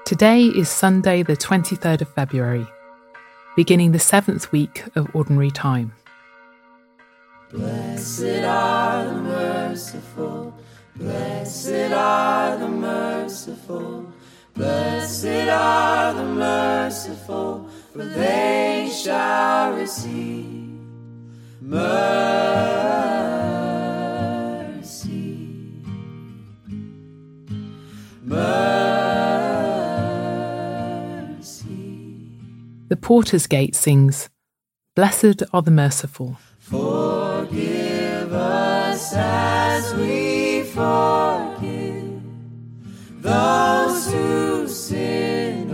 Today is Sunday the 23rd of February, beginning the 7th week of Ordinary Time. Blessed are the merciful, blessed are the merciful, blessed are the merciful, for they shall receive mercy. The Porter's Gate sings, "Blessed are the merciful." Forgive us as we forgive those who sin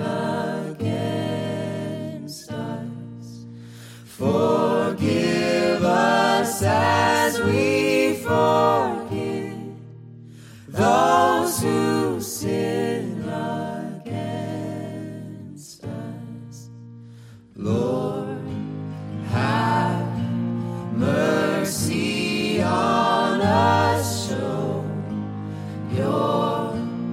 against us. Forgive us as we forgive those who sin against us. Lord, have mercy on us, show your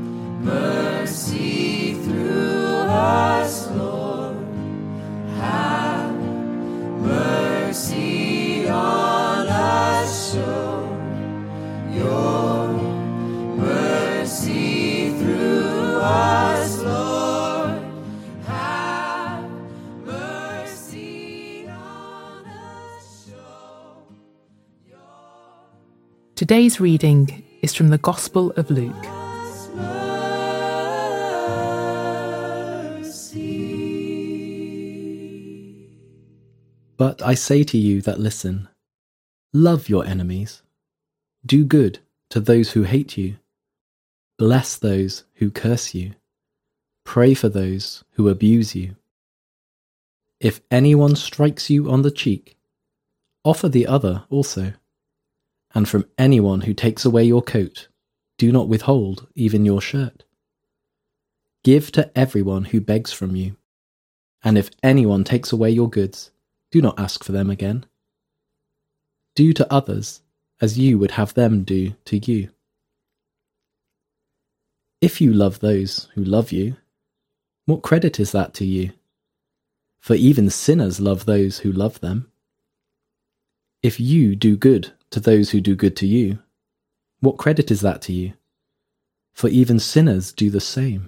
mercy through us, Lord. Have mercy on us, show your mercy through us, Lord. Have mercy on us, show your Today's reading is from the Gospel of Luke. mercy. But I say to you that listen, love your enemies, do good to those who hate you, bless those who curse you, pray for those who abuse you. If anyone strikes you on the cheek, offer the other also. And from anyone who takes away your coat, do not withhold even your shirt. Give to everyone who begs from you. And if anyone takes away your goods, do not ask for them again. Do to others as you would have them do to you. If you love those who love you, what credit is that to you? For even sinners love those who love them. If you do good to those who do good to you, what credit is that to you? For even sinners do the same.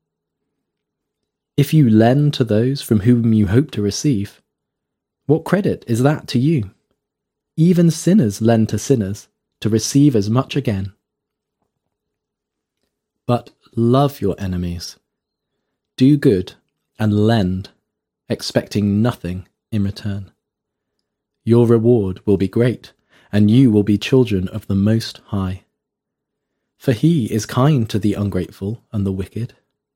If you lend to those from whom you hope to receive, what credit is that to you? Even sinners lend to sinners to receive as much again. But love your enemies. Do good and lend, expecting nothing in return. Your reward will be great, and you will be children of the Most High. For he is kind to the ungrateful and the wicked.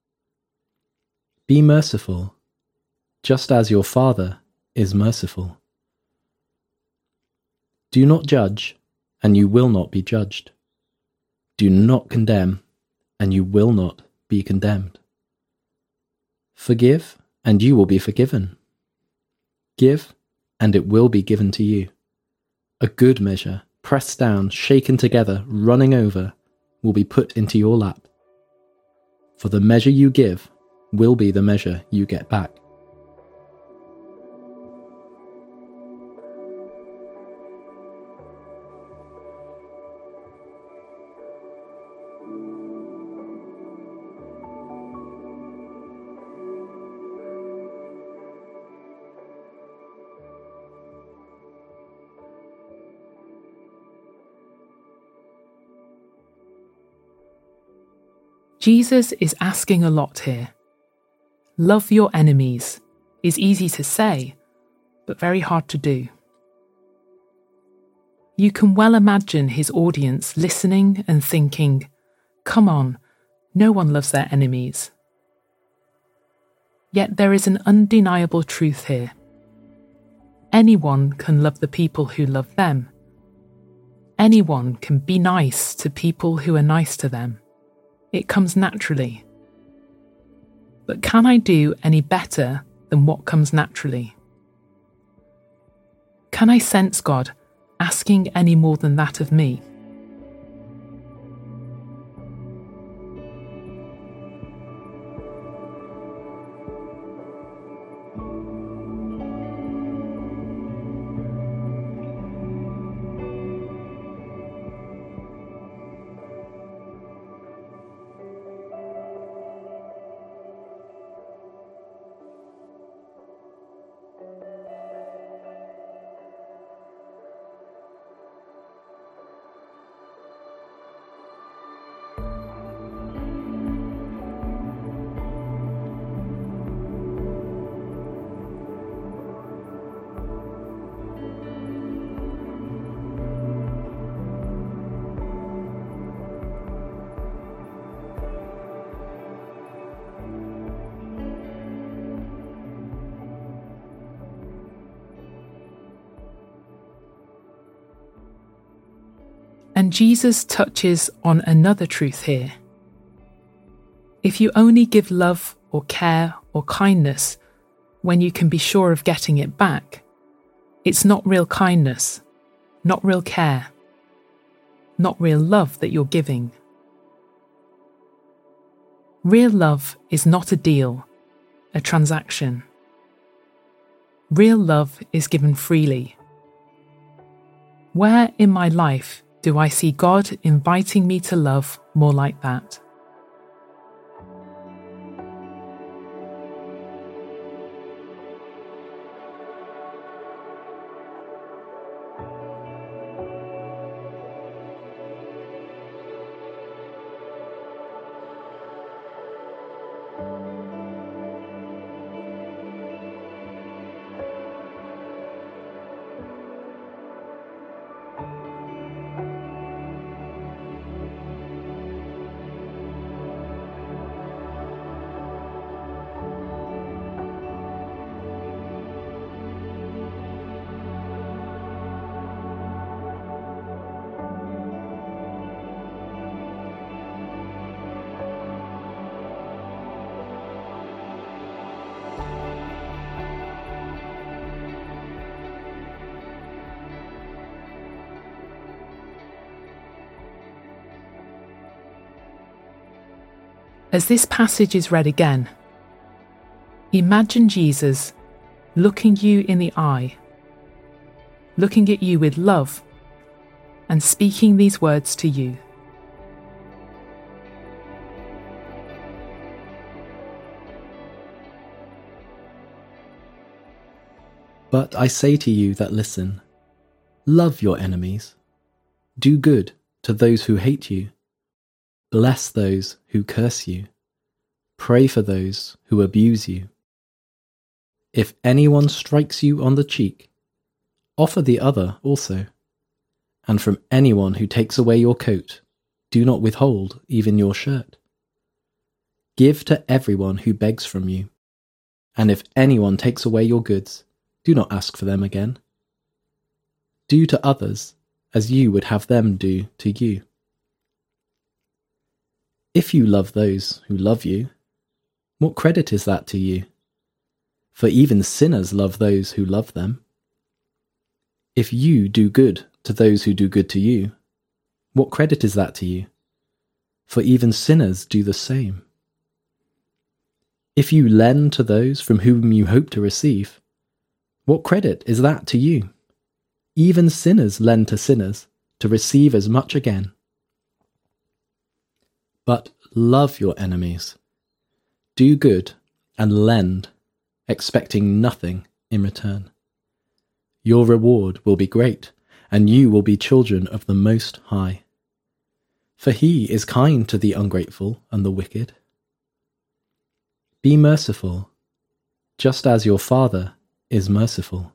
Be merciful, just as your Father is merciful. Do not judge, and you will not be judged. Do not condemn, and you will not be condemned. Forgive, and you will be forgiven. Give, and it will be given to you. A good measure, pressed down, shaken together, running over, will be put into your lap. For the measure you give will be the measure you get back. Jesus is asking a lot here. Love your enemies is easy to say, but very hard to do. You can well imagine his audience listening and thinking, come on, no one loves their enemies. Yet there is an undeniable truth here. Anyone can love the people who love them. Anyone can be nice to people who are nice to them. It comes naturally. But can I do any better than what comes naturally? Can I sense God asking any more than that of me? then Jesus touches on another truth here. If you only give love or care or kindness when you can be sure of getting it back, it's not real kindness, not real care, not real love that you're giving. Real love is not a deal, a transaction. Real love is given freely. Where in my life do I see God inviting me to love more like that? As this passage is read again, imagine Jesus looking you in the eye, looking at you with love, and speaking these words to you. But I say to you that listen, love your enemies, do good to those who hate you, bless those who curse you, pray for those who abuse you. If anyone strikes you on the cheek, offer the other also, and from anyone who takes away your coat, do not withhold even your shirt. Give to everyone who begs from you, and if anyone takes away your goods, do not ask for them again. Do to others as you would have them do to you. If you love those who love you, what credit is that to you? For even sinners love those who love them. If you do good to those who do good to you, what credit is that to you? For even sinners do the same. If you lend to those from whom you hope to receive, what credit is that to you? Even sinners lend to sinners to receive as much again. But love your enemies. Do good and lend, expecting nothing in return. Your reward will be great, and you will be children of the Most High. For he is kind to the ungrateful and the wicked. Be merciful, just as your Father is merciful.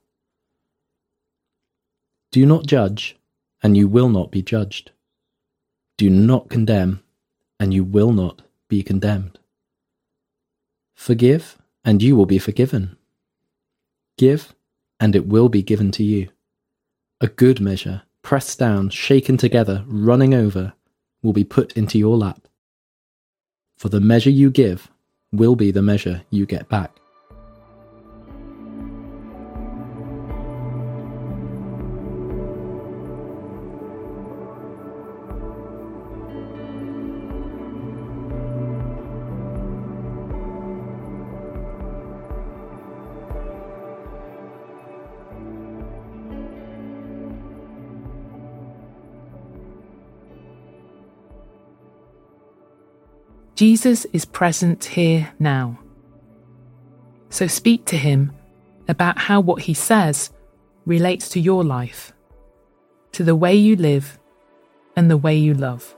Do not judge, and you will not be judged. Do not condemn, and you will not be condemned. Forgive, and you will be forgiven. Give, and it will be given to you. A good measure, pressed down, shaken together, running over, will be put into your lap. For the measure you give will be the measure you get back. Jesus is present here now. So speak to him about how what he says relates to your life, to the way you live and the way you love.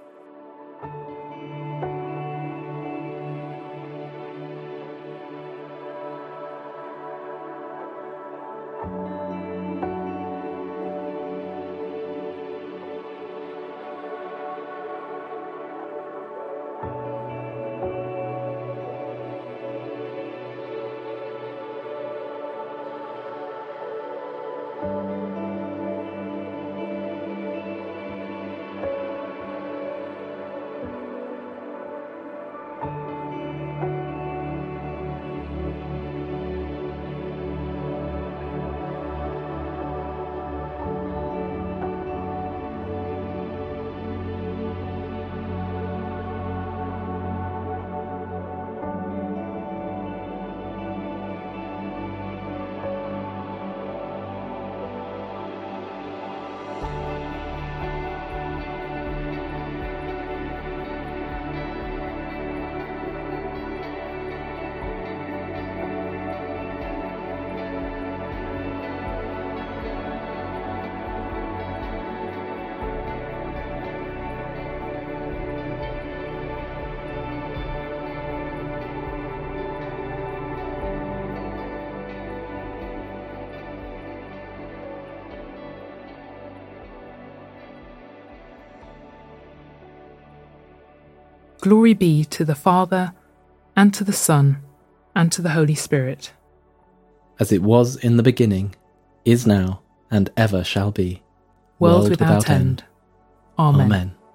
Glory be to the Father, and to the Son, and to the Holy Spirit. As it was in the beginning, is now, and ever shall be, World without end. Amen. Amen.